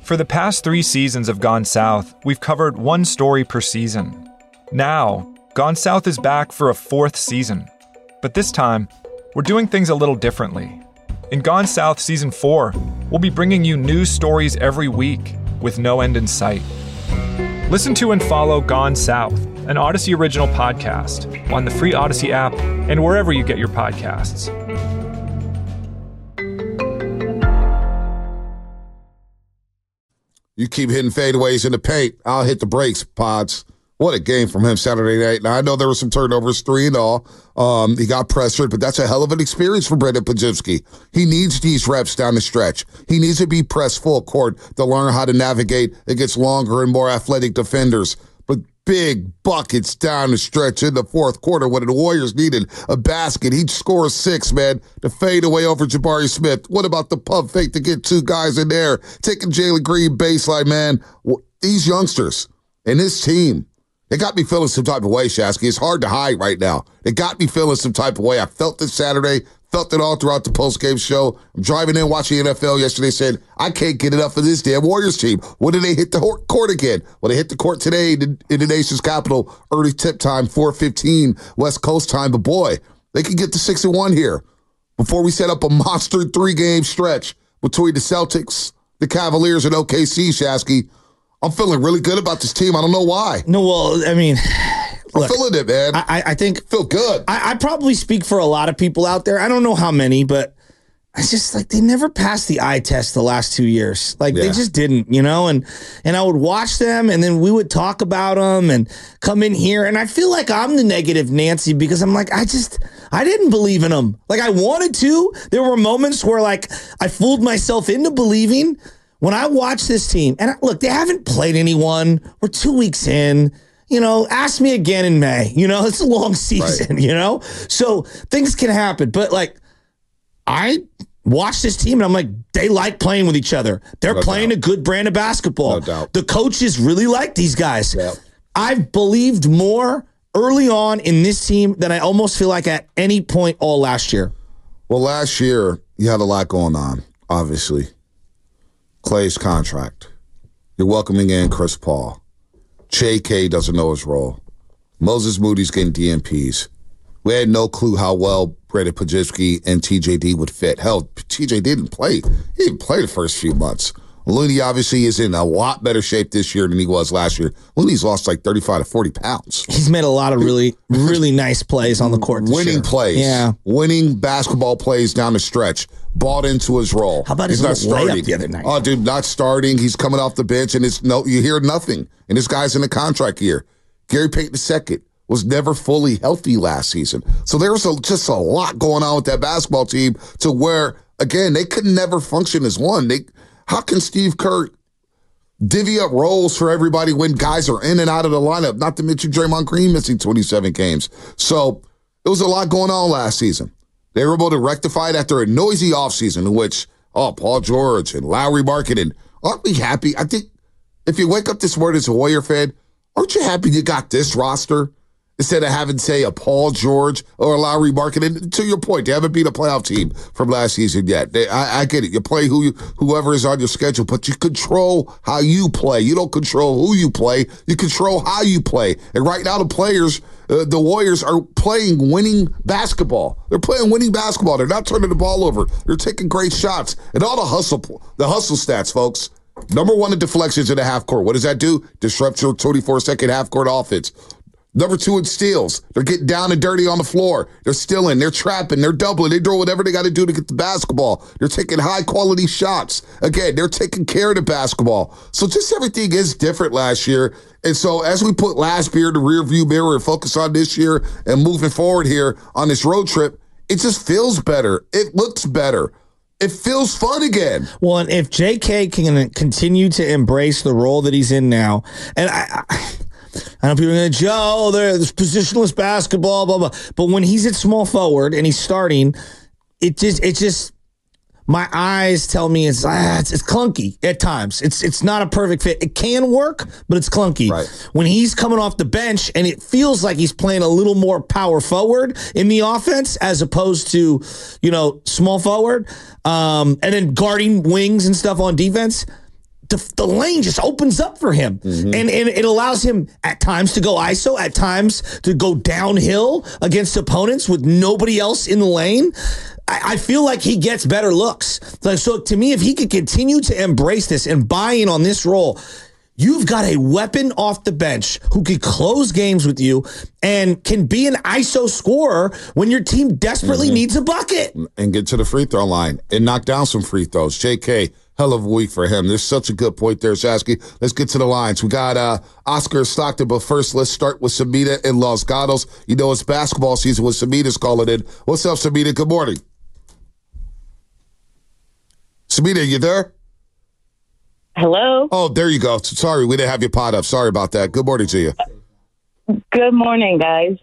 For the past 3 seasons of Gone South, we've covered one story per season. Now, Gone South is back for a 4th season. But this time, we're doing things a little differently. In Gone South Season 4, we'll be bringing you news stories every week with no end in sight. Listen to and follow Gone South, an Odyssey original podcast, on the free Odyssey app and wherever you get your podcasts. You keep hitting fadeaways in the paint, I'll hit the brakes, Pods. What a game from him Saturday night. Now, I know there were some turnovers, 3 and all. He got pressured, but that's a hell of an experience for Brendan Podziemski. He needs these reps down the stretch. He needs to be pressed full court to learn how to navigate against longer and more athletic defenders. But big buckets down the stretch in the fourth quarter when the Warriors needed a basket. He'd score 6, man, to fade away over Jabari Smith. What about the pump fake to get 2 guys in there? Taking Jalen Green baseline, man. These youngsters and this team, they got me feeling some type of way, Shasky. It's hard to hide right now. They got me feeling some type of way. I felt this Saturday, felt it all throughout the postgame show. I'm driving in, watching the NFL yesterday, said, I can't get enough of this damn Warriors team. When did they hit the court again? Well, they hit the court today in the nation's capital, early tip time, 4:15 West Coast time. But boy, they can get to 6-1 here before we set up a monster 3-game stretch between the Celtics, the Cavaliers, and OKC, Shasky. I'm feeling really good about this team. I don't know why. No, well, I mean, look, I'm feeling it, man. I think feel good. I probably speak for a lot of people out there. I don't know how many, but it's just like they never passed the eye test the last 2 years. Like they just didn't, you know. And I would watch them, and then we would talk about them and come in here, and I feel like I'm the negative Nancy because I'm like I didn't believe in them. Like I wanted to. There were moments where like I fooled myself into believing. When I watch this team, and look, they haven't played anyone. We're 2 weeks in. You know, ask me again in May. You know, it's a long season, right. You know? So things can happen. But, like, I watch this team, and I'm like, they like playing with each other. They're playing a good brand of basketball. No doubt. The coaches really like these guys. Yep. I've believed more early on in this team than I almost feel like at any point all last year. Well, last year, you had a lot going on, obviously. Clay's contract. You're welcoming in Chris Paul. J.K. doesn't know his role. Moses Moody's getting DNPs. We had no clue how well Brendan Podziemski and TJD would fit. Hell, TJ didn't play. He didn't play the first few months. Looney obviously is in a lot better shape this year than he was last year. Looney's lost like 35 to 40 pounds. He's made a lot of really, really nice plays on the court this Winning year. plays. Yeah. Winning basketball plays down the stretch. Bought into his role. How about his not starting layup the other night? Oh, dude, not starting. He's coming off the bench, and you hear nothing. And this guy's in a contract year. Gary Payton II was never fully healthy last season. So there was just a lot going on with that basketball team to where, again, they could never function as one. How can Steve Kerr divvy up roles for everybody when guys are in and out of the lineup? Not to mention Draymond Green missing 27 games. So it was a lot going on last season. They were able to rectify it after a noisy offseason in which, Paul George and Lowry Markkanen. Aren't we happy? I think if you wake up this morning as a Warrior fan, aren't you happy you got this roster instead of having, say, a Paul George or a Lowry Markkanen? To your point, they haven't beat a playoff team from last season yet. I get it. You play whoever is on your schedule, but you control how you play. You don't control who you play. You control how you play. And right now the players, the Warriors are playing winning basketball. They're playing winning basketball. They're not turning the ball over. They're taking great shots. And all the hustle stats, folks. Number 1 in deflections in the half court. What does that do? Disrupt your 24-second half court offense. Number 2 in steals. They're getting down and dirty on the floor. They're stealing. They're trapping. They're doubling. They do whatever they got to do to get the basketball. They're taking high-quality shots. Again, they're taking care of the basketball. So just everything is different last year. And so as we put last year in the rearview mirror and focus on this year and moving forward here on this road trip, it just feels better. It looks better. It feels fun again. Well, and if J.K. can continue to embrace the role that he's in now, and I know people are going to Joe, there's positionless basketball, blah, blah. But when he's at small forward and he's starting, it just my eyes tell me it's clunky at times. It's not a perfect fit. It can work, but it's clunky. Right. When he's coming off the bench and it feels like he's playing a little more power forward in the offense as opposed to, small forward, and then guarding wings and stuff on defense, the lane just opens up for him. And it allows him at times to go ISO, at times to go downhill against opponents with nobody else in the lane. I feel like he gets better looks. So to me, if he could continue to embrace this and buy in on this role, you've got a weapon off the bench who could close games with you and can be an ISO scorer when your team desperately needs a bucket. And get to the free throw line and knock down some free throws. JK, hell of a week for him. There's such a good point there, Shasky. Let's get to the lines. We got Oscar Stockton, but first let's start with Samita in Los Gatos. You know it's basketball season with Samita's calling in. What's up, Samita? Good morning. Samita, you there? Hello? Oh, there you go. Sorry, we didn't have your pot up. Sorry about that. Good morning to you. Good morning, guys.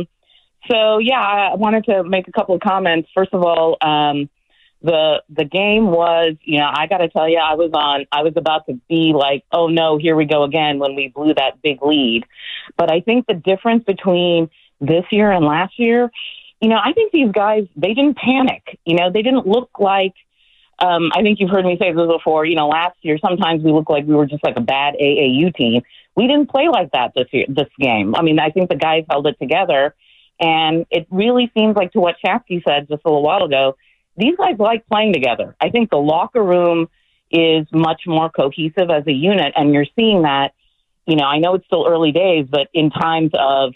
I wanted to make a couple of comments. First of all, the game was, I got to tell you, I was about to be like, oh no, here we go again when we blew that big lead. But I think the difference between this year and last year, I think these guys, they didn't panic. They didn't look like, I think you've heard me say this before, last year, sometimes we looked like we were just like a bad AAU team. We didn't play like that this game. I mean, I think the guys held it together, and it really seems like, to what Shasky said just a little while ago, these guys like playing together. I think the locker room is much more cohesive as a unit, and you're seeing that, I know it's still early days, but in times of,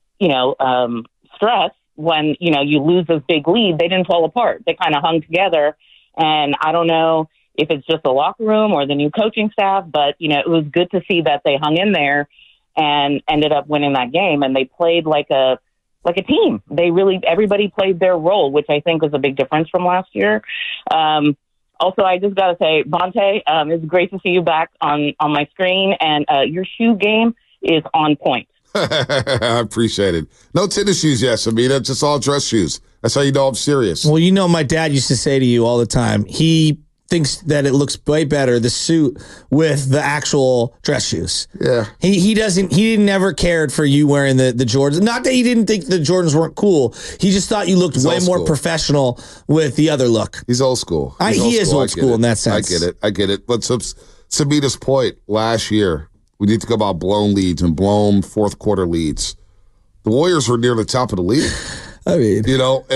stress, when, you lose this big lead, they didn't fall apart. They kind of hung together. And I don't know if it's just the locker room or the new coaching staff, but, it was good to see that they hung in there and ended up winning that game. And they played like a team. Everybody played their role, which I think was a big difference from last year. Also, I just got to say, Bonte, it's great to see you back on my screen, and your shoe game is on point. I appreciate it. No tennis shoes yet, Samita. Just all dress shoes. That's how you know I'm serious. Well, my dad used to say to you all the time, he thinks that it looks way better, the suit, with the actual dress shoes. Yeah. He didn't never cared for you wearing the Jordans. Not that he didn't think the Jordans weren't cool. He just thought you looked way more professional with the other look. He's old school. He is old school in that sense. I get it. But Samita's point, last year, we need to go about blown leads and blown fourth quarter leads. The Warriors were near the top of the league. I mean,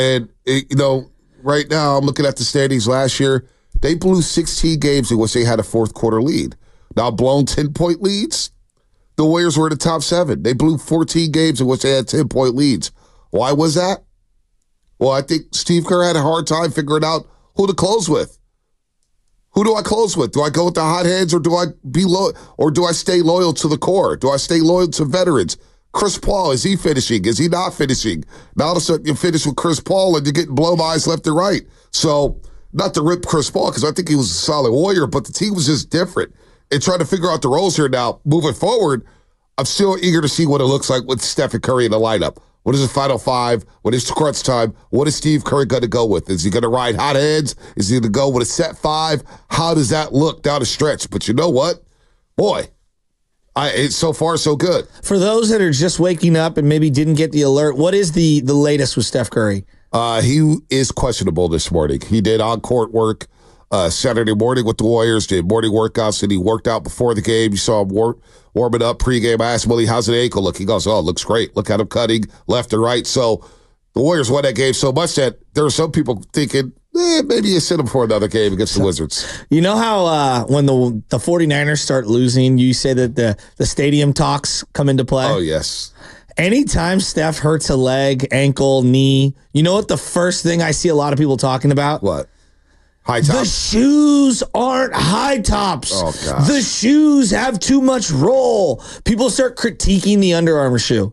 right now I'm looking at the standings last year. They blew 16 games in which they had a fourth quarter lead. Now blown 10-point leads, the Warriors were in the top 7. They blew 14 games in which they had 10-point leads. Why was that? Well, I think Steve Kerr had a hard time figuring out who to close with. Who do I close with? Do I go with the hotheads, or do I stay loyal to the core? Do I stay loyal to veterans? Chris Paul, is he finishing? Is he not finishing? Now all of a sudden you finish with Chris Paul and you're getting blow eyes left and right. So, not to rip Chris Paul, because I think he was a solid Warrior, but the team was just different. And trying to figure out the roles here now, moving forward, I'm still eager to see what it looks like with Stephen Curry in the lineup. What is the final five? What is crunch time? What is Steve Curry going to go with? Is he going to ride hot heads? Is he going to go with a set 5? How does that look down the stretch? But you know what? Boy, it's so far so good. For those that are just waking up and maybe didn't get the alert, what is the latest with Steph Curry? He is questionable this morning. He did on-court work Saturday morning with the Warriors, did morning workouts, and he worked out before the game. You saw him warming up pregame. I asked Willie, how's the ankle look? He goes, oh, it looks great. Look at him cutting left and right. So the Warriors won that game so much that there are some people thinking, maybe you sit him for another game against the Wizards. You know how when the 49ers start losing, you say that the stadium talks come into play? Oh, yes. Anytime Steph hurts a leg, ankle, knee, you know what the first thing I see a lot of people talking about? What? High tops? The shoes aren't high tops. Oh, gosh. The shoes have too much roll. People start critiquing the Under Armour shoe.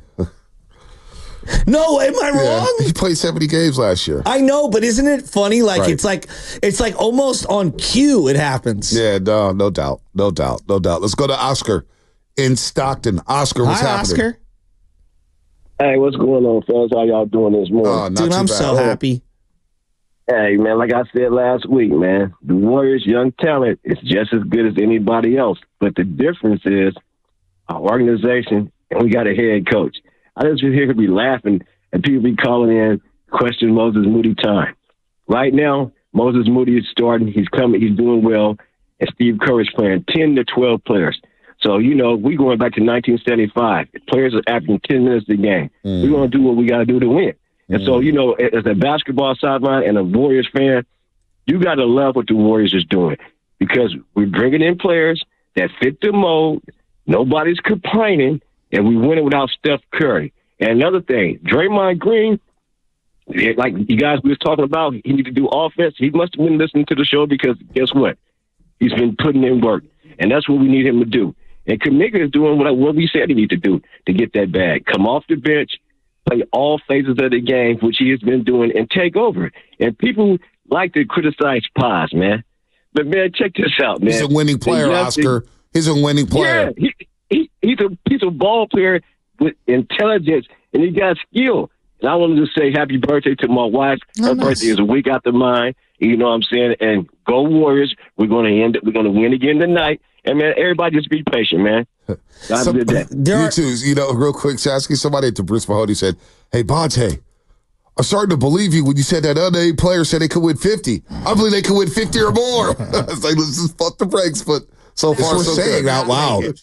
No, am I wrong? He played 70 games last year. I know, but isn't it funny? Like, right. it's like almost on cue it happens. Yeah, no doubt. Let's go to Oscar in Stockton. Oscar, what's happening? Oscar. Hey, what's going on, fellas? How y'all doing this morning? Dude, I'm so happy. Hey, man, like I said last week, man, the Warriors' young talent is just as good as anybody else. But the difference is our organization, and we got a head coach. I just hear be laughing and people be calling in, question Moses Moody time. Right now, Moses Moody is starting. He's coming. He's doing well. and Steve Kerr is playing 10 to 12 players. So, we going back to 1975. Players are averaging 10 minutes a game. We're going to do what we got to do to win. And so, as a basketball sideline and a Warriors fan, you got to love what the Warriors is doing because we're bringing in players that fit the mold. Nobody's complaining, and we win it without Steph Curry. And another thing, Draymond Green, like you guys we was talking about, he need to do offense. He must have been listening to the show because guess what? He's been putting in work, and that's what we need him to do. And Kuminga is doing what we said he needs to do to get that bag. Come off the bench, play all phases of the game, which he has been doing, and take over. And people like to criticize Paz, man. But, man, check this out, man. He's a winning player, Oscar. He's a winning player. Yeah, he's a ball player with intelligence, and he got skill. And I wanted to say happy birthday to my wife. Her birthday is a week after mine. You know what I'm saying? And go Warriors. We're going to win again tonight. And, man, everybody just be patient, man. Have a good day. You too. Real quick, Sasky, somebody at the Bruce Mahoney said, hey, Bonte, I'm starting to believe you when you said that other 8 players said they could win 50. I believe they could win 50 or more. I was like, let's just fuck the brakes, but so far so good. Out loud.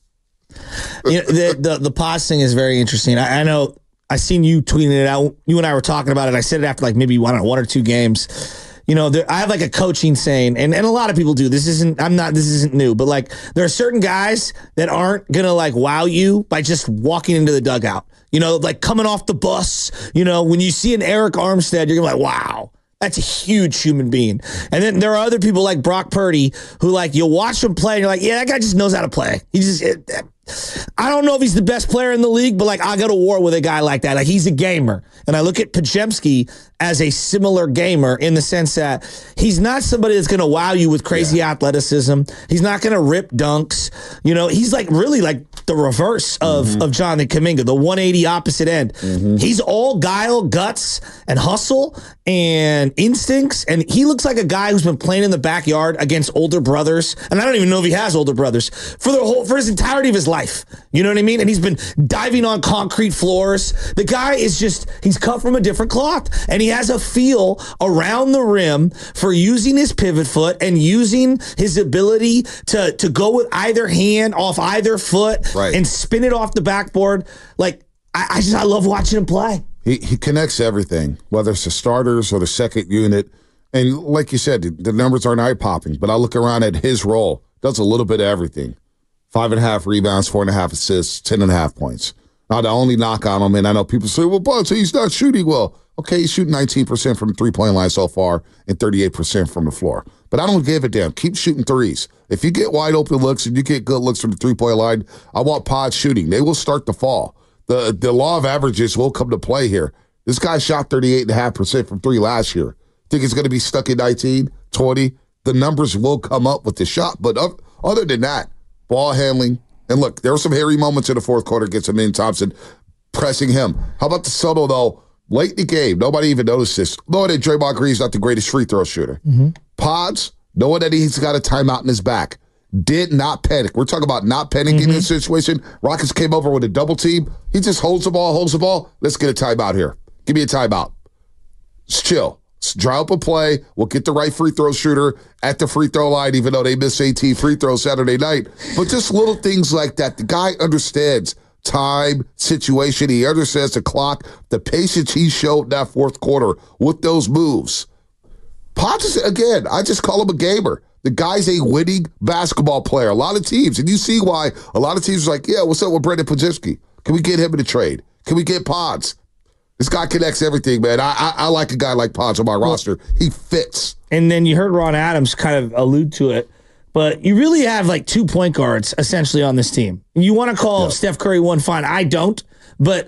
The Paz thing is very interesting. I know I seen you tweeting it out. You and I were talking about it. I said it after maybe 1 or 2 games. I have a coaching saying, and a lot of people do. This isn't new, but there are certain guys that aren't gonna wow you by just walking into the dugout. Coming off the bus. When you see an Eric Armstead, you're gonna be like, wow. That's a huge human being. And then there are other people like Brock Purdy who you'll watch him play and you're like, yeah, that guy just knows how to play. I don't know if he's the best player in the league, but I go to war with a guy like that. He's a gamer. And I look at Podziemski as a similar gamer in the sense that he's not somebody that's going to wow you with crazy athleticism. He's not going to rip dunks. He's really the reverse of Jonathan Kuminga, the 180 opposite end. He's all guile, guts, and hustle and instincts. And he looks like a guy who's been playing in the backyard against older brothers. And I don't even know if he has older brothers for his entirety of his life. You know what I mean? And he's been diving on concrete floors. The guy is he's cut from a different cloth. And he has a feel around the rim for using his pivot foot and using his ability to go with either hand off either foot and spin it off the backboard. I love watching him play. He connects everything, whether it's the starters or the second unit. And like you said, the numbers aren't eye-popping, but I look around at his role, does a little bit of everything. 5.5 rebounds, 4.5 assists, 10.5 points. Now, the only knock on him, and I know people say, well, Bonte, he's not shooting well. Okay, he's shooting 19% from the three-point line so far and 38% from the floor. But I don't give a damn. Keep shooting threes. If you get wide open looks and you get good looks from the three-point line, I want Pod shooting. They will start to fall. The law of averages will come to play here. This guy shot 38.5% from 3 last year. Think it's going to be stuck at 19, 20? The numbers will come up with the shot. But other than that, ball handling. And look, there were some hairy moments in the fourth quarter against Amin Thompson pressing him. How about the subtle, though? Late in the game, nobody even noticed this. Knowing that Draymond Green's not the greatest free throw shooter. Pods, knowing that he's got a timeout in his back, did not panic. We're talking about not panicking in this situation. Rockets came over with a double team. He just holds the ball. Let's get a timeout here. Give me a timeout. Just chill. Draw up a play. We'll get the right free throw shooter at the free throw line, even though they missed 18 free throws Saturday night. But just little things like that. The guy understands time, situation. He understands the clock, the patience he showed that fourth quarter with those moves. Potts, again, I just call him a gamer. The guy's a winning basketball player. A lot of teams, and you see why a lot of teams are like, yeah, what's up with Brendan Podziemski? Can we get him in a trade? Can we get Pods? This guy connects everything, man. I like a guy like Pods on my roster. He fits. And then you heard Ron Adams kind of allude to it, but you really have 2 point guards essentially on this team. You want to call Steph Curry one, fine. I don't, but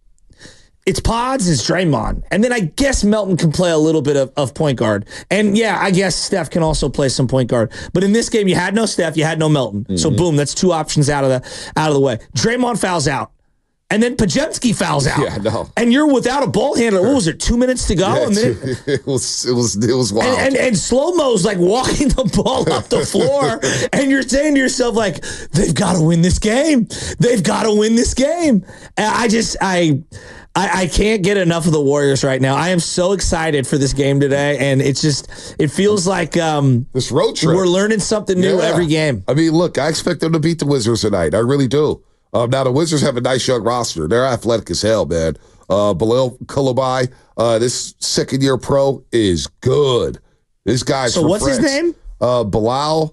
it's Pods, it's Draymond. And then I guess Melton can play a little bit of point guard. And yeah, I guess Steph can also play some point guard. But in this game, you had no Steph, you had no Melton. So boom, that's 2 options out of the way. Draymond fouls out. And then Podziemski fouls out. Yeah, no. And you're without a ball handler. What was it, 2 minutes to go? Yeah, it was wild. And slow-mo's walking the ball up the floor. And you're saying to yourself, they've got to win this game. They've got to win this game. And I can't get enough of the Warriors right now. I am so excited for this game today, and it feels like this road trip. We're learning something new every game. I mean, look, I expect them to beat the Wizards tonight. I really do. Now, the Wizards have a nice young roster. They're athletic as hell, man. Bilal Coulibaly, this second-year pro, is good. This guy's So what's his name? Bilal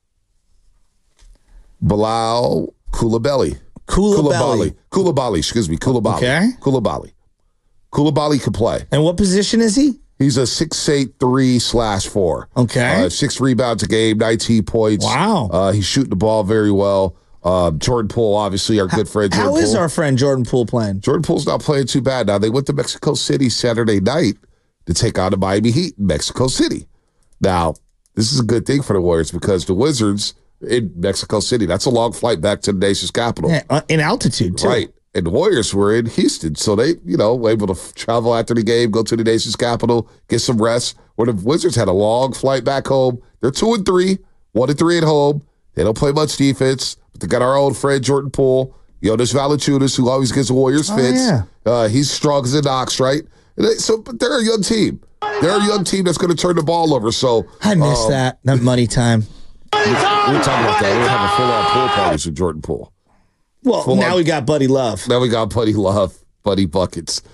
Coulibaly. Coulibaly, excuse me. Coulibaly. Okay. Coulibaly can play. And what position is he? He's a 6'8", 3/4. Okay. 6 rebounds a game, 19 points. Wow. He's shooting the ball very well. Jordan Poole, obviously, our good friend Jordan Poole. How is our friend Jordan Poole playing? Jordan Poole's not playing too bad. Now, they went to Mexico City Saturday night to take on the Miami Heat in Mexico City. Now, this is a good thing for the Warriors because the Wizards in Mexico City, that's a long flight back to the nation's capital. Yeah, in altitude, too. Right. And the Warriors were in Houston, so they, were able to travel after the game, go to the nation's capital, get some rest. Where the Wizards had a long flight back home. They're 2-3, 1-3 at home. They don't play much defense, but they got our old friend Jordan Poole, Jonas Valanciunas, who always gives the Warriors fits. Yeah. He's strong as an ox, right? But they're a young team. They're a young team that's going to turn the ball over. So I miss that money time. We're talking about that. We're having full-on pool parties with Jordan Poole. Well, now we got Buddy Love. Now we got Buddy Love, Buddy Buckets.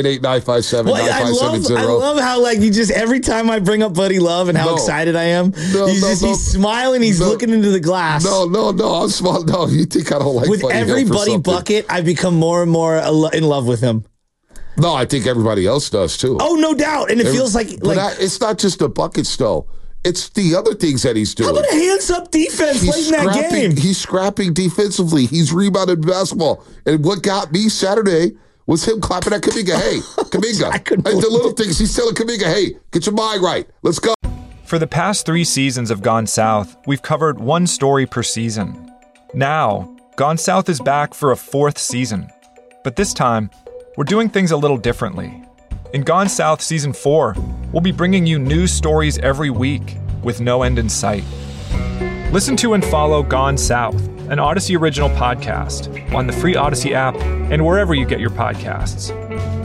888-957-9570. I love how you just every time I bring up Buddy Love and how excited I am, he's smiling, he's looking into the glass. No, I'm smiling. No, you think I don't like with Buddy every Hill for Buddy something. bucket, I become more and more in love with him. No, I think everybody else does too. Oh, no doubt, and it feels like it's not just the buckets though. It's the other things that he's doing. How about a hands-up defense late in that game? He's scrapping defensively. He's rebounded basketball. And what got me Saturday was him clapping at Kuminga. Hey, Kuminga. The little things. He's telling Kuminga, hey, get your mind right. Let's go. For the past 3 seasons of Gone South, we've covered one story per season. Now, Gone South is back for a 4th season. But this time, we're doing things a little differently. In Gone South Season 4, we'll be bringing you new stories every week with no end in sight. Listen to and follow Gone South, an Odyssey original podcast, on the free Odyssey app and wherever you get your podcasts.